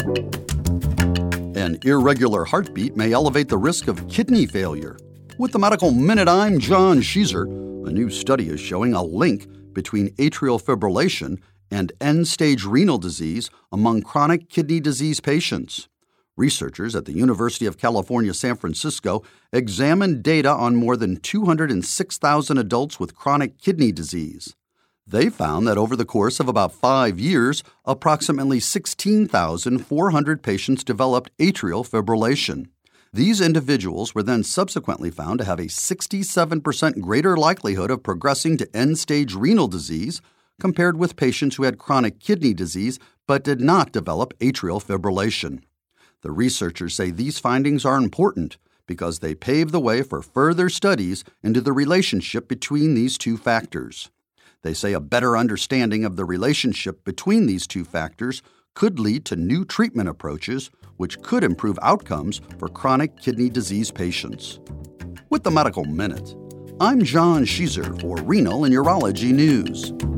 An irregular heartbeat may elevate the risk of kidney failure. With the Medical Minute, I'm John Sheezer. A new study is showing a link between atrial fibrillation and end-stage renal disease among chronic kidney disease patients. Researchers at the University of California, San Francisco examined data on more than 206,000 adults with chronic kidney disease. They found that over the course of about 5 years, approximately 16,400 patients developed atrial fibrillation. These individuals were then subsequently found to have a 67% greater likelihood of progressing to end-stage renal disease compared with patients who had chronic kidney disease but did not develop atrial fibrillation. The researchers say these findings are important because they pave the way for further studies into the relationship between these two factors. They say a better understanding of the relationship between these two factors could lead to new treatment approaches, which could improve outcomes for chronic kidney disease patients. With the Medical Minute, I'm John Sheezer for Renal and Urology News.